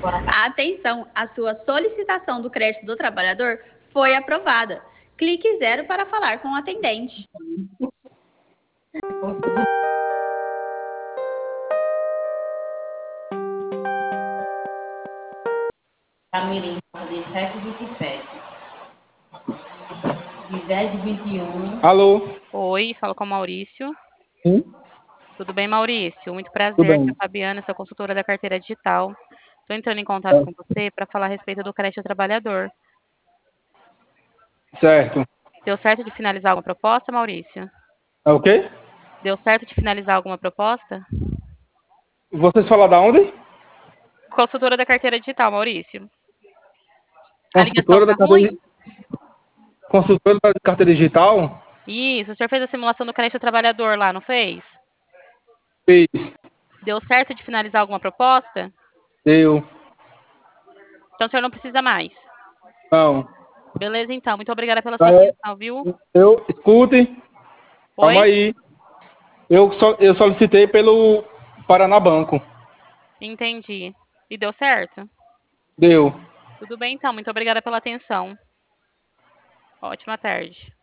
Atenção, a sua solicitação do crédito do trabalhador foi aprovada. Clique 0 para falar com o atendente. Camirim, de 727. De 1021. Alô? Oi, falo com o Maurício. Sim, Tudo bem, Maurício? Muito tudo prazer. Aqui é bem. a Fabiana, sou consultora da carteira digital. Estou entrando em contato com você para falar a respeito do crédito ao trabalhador. Certo. Deu certo de finalizar alguma proposta, Maurício? É o quê? Deu certo de finalizar alguma proposta? Vocês falam da onde? Consultora da carteira digital, Maurício. A ligação Consultora tá da carteira, ruim? consultora da carteira digital? Isso, o senhor fez a simulação do crédito ao trabalhador lá, não fez? Fez. Deu certo de finalizar alguma proposta? Deu. Então o senhor não precisa mais. Não. Beleza, então. Muito obrigada pela sua É, atenção, viu? escute, calma Oi? aí. Eu solicitei pelo Paraná Banco. Entendi. E deu certo? Deu. Tudo bem, então. Muito obrigada pela atenção. Ótima tarde.